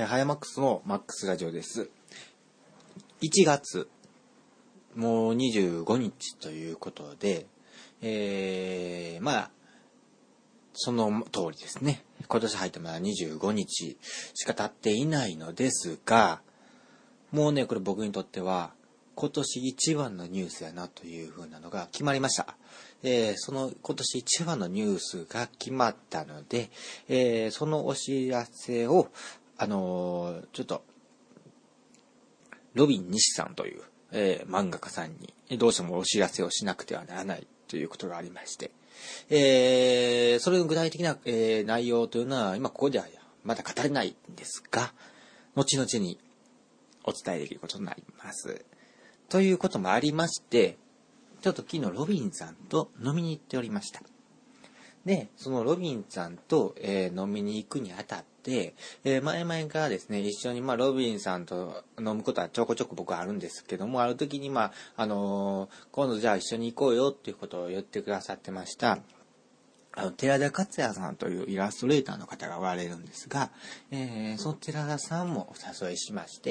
ハヤマックスのマックスラジオです。1月、もう25日ということで、その通りですね。今年入ってまだ25日しか経っていないのですが、もうね、これ僕にとっては、今年一番のニュースやなという風なのが決まりました。その今年一番のニュースが決まったので、そのお知らせを、ちょっと、ロビン西さんという、漫画家さんにどうしてもお知らせをしなくてはならないということがありまして、それの具体的な、内容というのは今ここではまだ語れないんですが、後々にお伝えできることになります。ということもありまして、ちょっと昨日ロビンさんと飲みに行っておりました。で、そのロビンさんと、飲みに行くにあたって、前々からですね、一緒にロビンさんと飲むことはちょこちょこ僕はあるんですけども、ある時に今度じゃあ一緒に行こうよっていうことを言ってくださってました。寺田克也さんというイラストレーターの方がおられるんですが、その寺田さんもお誘いしまして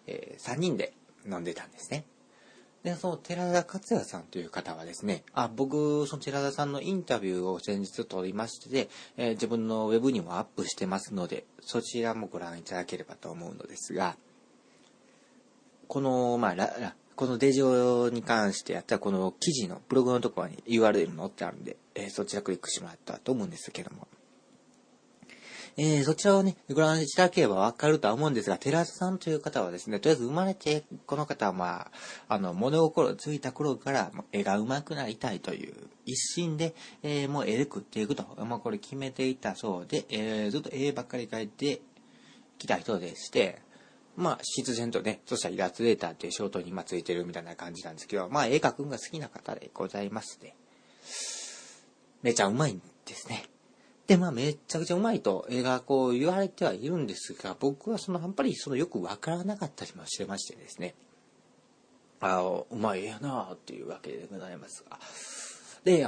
、3人で飲んでたんですね。で、その寺田克也さんという方はですね、僕、その寺田さんのインタビューを先日取りまして、自分のウェブにもアップしてますので、そちらもご覧いただければと思うのですが、このデジオに関してやったら、この記事のブログのところに URL 載ってあるんで、そちらクリックしてもらったらと思うんですけども、そちらをね、ご覧いただければわかるとは思うんですが、寺田さんという方はですね、とりあえず生まれて、この方は物心ついた頃から、絵が上手くなりたいという一心で、もう絵で食っていくと、これ決めていたそうで、ずっと絵ばっかり描いてきた人でして、必然とね、そしたらイラストレーターっていう仕事についてるみたいな感じなんですけど、絵描くのが好きな方でございまして、めちゃうまいんですね。で、めちゃくちゃうまいと映画言われてはいるんですが、僕はやっぱりよくわからなかったりもしてましてですね。うまいやなっていうわけでございますが。で、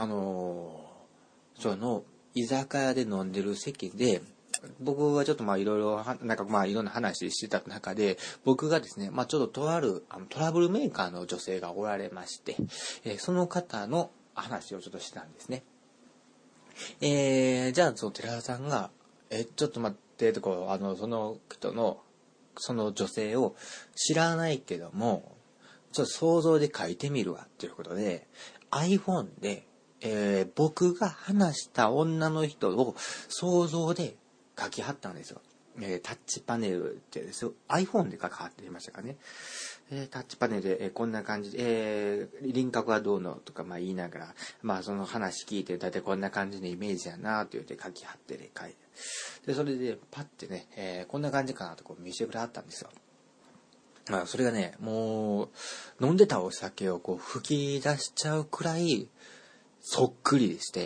居酒屋で飲んでる席で、僕はちょっといろいろ、いろんな話してた中で、僕がですね、ちょっととあるトラブルメーカーの女性がおられまして、その方の話をちょっとしたんですね。じゃあ、その寺田さんが、ちょっと待ってとその人の、その女性を知らないけども、ちょっと想像で書いてみるわっていうことで、iPhone で、僕が話した女の人を想像で書きはったんですよ。タッチパネルってですよ。iPhone で書かはっていましたからね。タッチパネルで、こんな感じで、輪郭はどうのとか言いながら、その話聞いて、だいたいこんな感じのイメージやなと言って書きはって書いて。で、それでパッてね、こんな感じかなと見せてくれはったんですよ。それがね、もう、飲んでたお酒を吹き出しちゃうくらい、そっくりでして、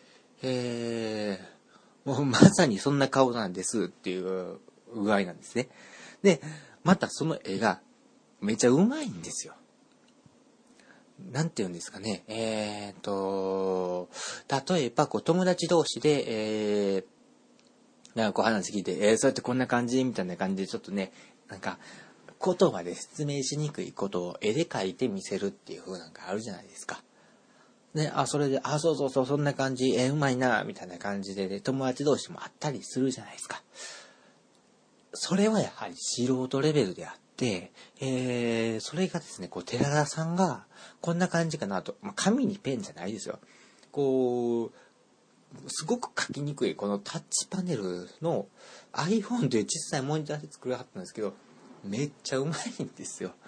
もうまさにそんな顔なんですっていう具合なんですね。で、またその絵がめちゃうまいんですよ。なんて言うんですかね。例えば友達同士で、話聞いて、そうやってこんな感じみたいな感じでちょっとね、言葉で説明しにくいことを絵で描いて見せるっていう風なんかあるじゃないですか。ね、それで、そう、そんな感じ、うまいな、みたいな感じで、ね、友達同士もあったりするじゃないですか。それはやはり素人レベルであって、それがですね、寺田さんが、こんな感じかなと、紙にペンじゃないですよ。すごく書きにくい、このタッチパネルの iPhone という小さいモニターで作らはったんですけど、めっちゃうまいんですよ。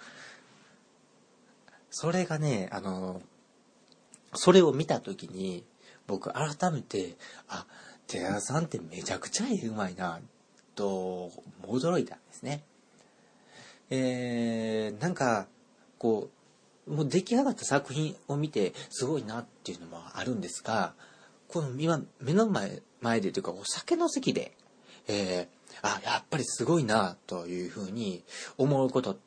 それがね、それを見たときに、僕改めて、寺田さんってめちゃくちゃ絵うまいな、と、驚いたんですね。もう出来上がった作品を見て、すごいなっていうのもあるんですが、今、目の前でというか、酒の席で、やっぱりすごいな、というふうに思うことって、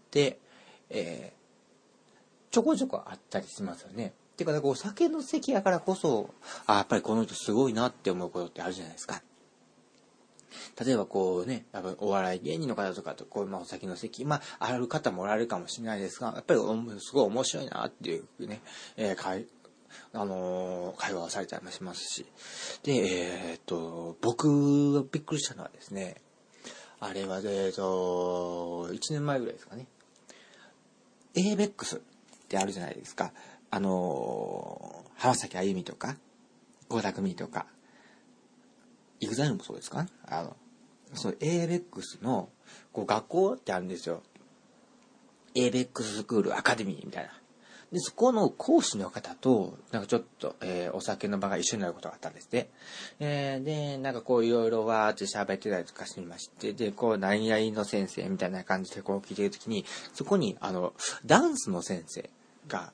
ちょこちょこあったりしますよね。てか、酒の席やからこそ、やっぱりこの人すごいなって思うことってあるじゃないですか。 例えばこうね、やっぱお笑い芸人の方とかと、こう、お酒の席、ある方もおられるかもしれないですが、やっぱりすごい面白いなっていうね、会話をされたりもしますし。で、僕がびっくりしたのはですね、あれは、1年前ぐらいですかね。ABEX ってあるじゃないですか。浜崎あゆみとか、倖田來未とか、EXILE もそうですか？その ABEX のこう学校ってあるんですよ。ABEX スクールアカデミーみたいな。で、そこの講師の方と、なんかちょっと、お酒の場が一緒になることがあったんですね。で、なんかこういろいろわーって喋ってたりとかしてみまして、で、こう何々の先生みたいな感じでこう聞いてるときに、そこにダンスの先生が、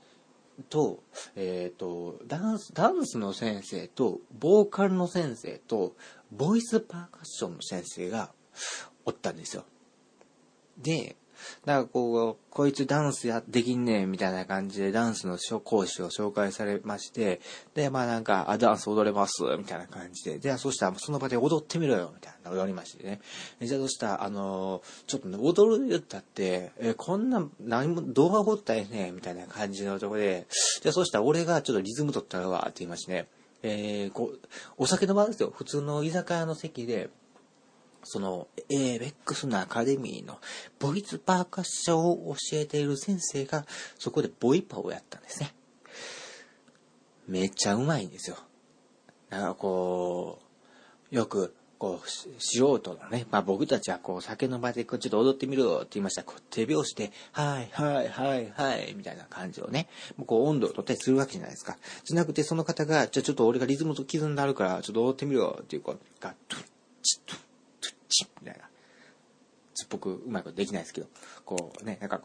ダンスの先生と、ボーカルの先生と、ボイスパーカッションの先生がおったんですよ。で、だからこいつダンスできんねんみたいな感じでダンスの講師を紹介されまして、で、なんか、ダンス踊れます、みたいな感じで、で、そしたらその場で踊ってみろよ、みたいな踊りましてね。じゃあそしたら、ちょっとね、踊る言ったって、こんな、何も動画撮ったらね、みたいな感じのところで、じゃあそしたら俺がちょっとリズム取ったらわ、って言いましてね、お酒の場ですよ。普通の居酒屋の席で、その、ABEX のアカデミーのボイスパーカッションを教えている先生が、そこでボイパをやったんですね。めっちゃうまいんですよ。なんかよく、素人のね、僕たちは酒の場でちょっと踊ってみるよって言いましたら、手拍子で、はい、はい、はい、はい、みたいな感じをね、温度を取ったりするわけじゃないですか。じゃなくて、その方が、じゃあちょっと俺がリズムと刻んであるから、ちょっと踊ってみるよっていう、ガットゥッチットゥットゥッチッみたいな。僕、うまいことできないですけど、なんか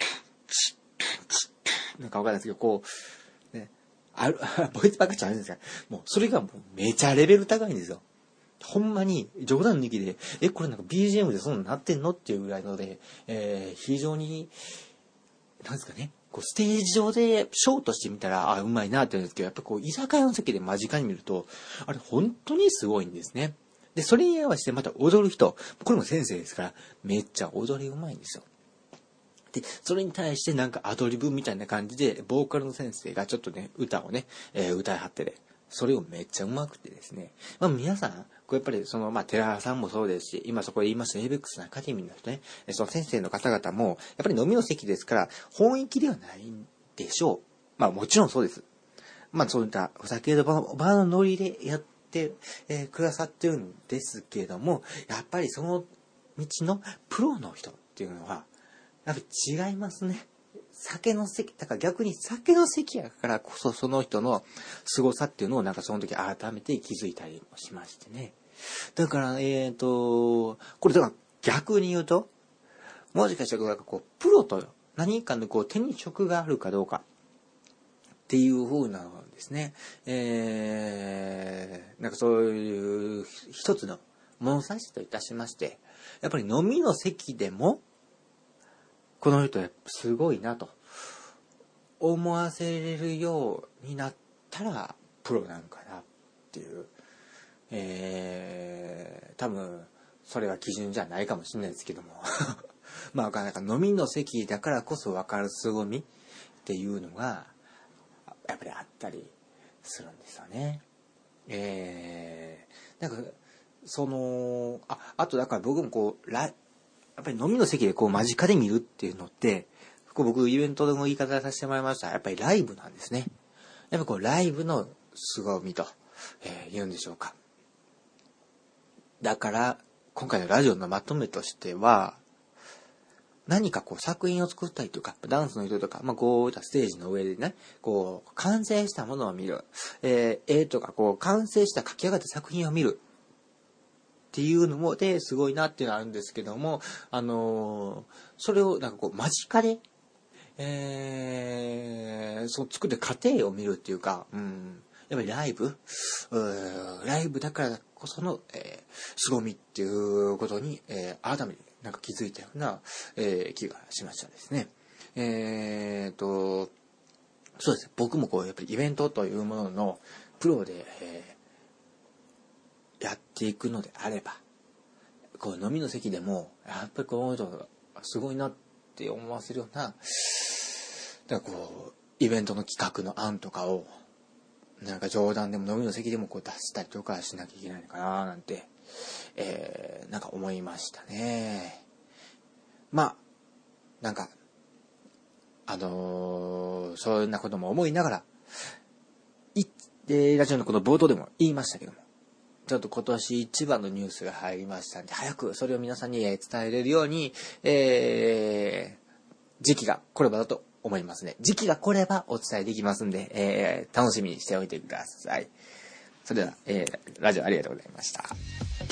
なんかわかんないですけど、ね、ボイスパーカッションあるんですか？もう、それがもうめちゃレベル高いんですよ。ほんまに、冗談抜きで、これなんか BGM でそんななってんのっていうぐらいので、非常に、なんですかね、ステージ上でショーとしてみたら、うまいなって言うんですけど、やっぱ居酒屋の席で間近に見ると、あれ本当にすごいんですね。で、それに合わせてまた踊る人、これも先生ですから、めっちゃ踊りうまいんですよ。で、それに対してなんかアドリブみたいな感じで、ボーカルの先生がちょっとね、歌をね、歌いはってね、それをめっちゃうまくてですね。皆さん、やっぱり寺原さんもそうですし、今そこで言いました ABEX のアカデミーの人ね、その先生の方々も、やっぱり飲みの席ですから、本域ではないんでしょう。もちろんそうです。そういったお酒の場のノリでやって、くださってるんですけども、やっぱりその道のプロの人っていうのは、やっぱり違いますね。酒の席、だから逆に酒の席やからこそその人の凄さっていうのをなんかその時改めて気づいたりもしましてね。だから、これだから逆に言うと、もしかしたらなんかプロと何かの手に職があるかどうかっていう風なのですね。なんかそういう一つの物差しといたしまして、やっぱり飲みの席でも、この人はすごいなと思わせれるようになったらプロなんかなっていう、多分それは基準じゃないかもしれないですけどもなんか飲みの席だからこそ分かる凄みっていうのがやっぱりあったりするんですよね。なんかあとだから僕もやっぱり飲みの席で間近で見るっていうのって、僕イベントでも言い方させてもらいました。やっぱりライブなんですね。やっぱライブの凄みと、言うんでしょうか。だから、今回のラジオのまとめとしては、何か作品を作ったりとか、ダンスの人とか、こういったステージの上でね、完成したものを見る。とか、完成した書き上がった作品を見る。っていうのもですごいなっていうのはあるんですけども、それをなんか間近で、そう作る過程を見るっていうか、やっぱりライブだからこその、凄みっていうことに、改めてなんか気づいたような、気がしましたですね。そうです。僕もやっぱりイベントというもののプロで、やっていくのであれば、 こう飲みの席でもやっぱりこの人がすごいなって思わせるような、だからこうイベントの企画の案とかをなんか冗談でも飲みの席でもこう出したりとかしなきゃいけないのかななんて、なんか思いましたね。まあなんかそんなことも思いながらラジオのこの冒頭でも言いましたけども、ちょっと今年一番のニュースが入りましたんで、早くそれを皆さんに伝えれるように、時期が来ればだと思いますね。時期が来ればお伝えできますんで、楽しみにしておいてください。それでは、ラジオありがとうございました。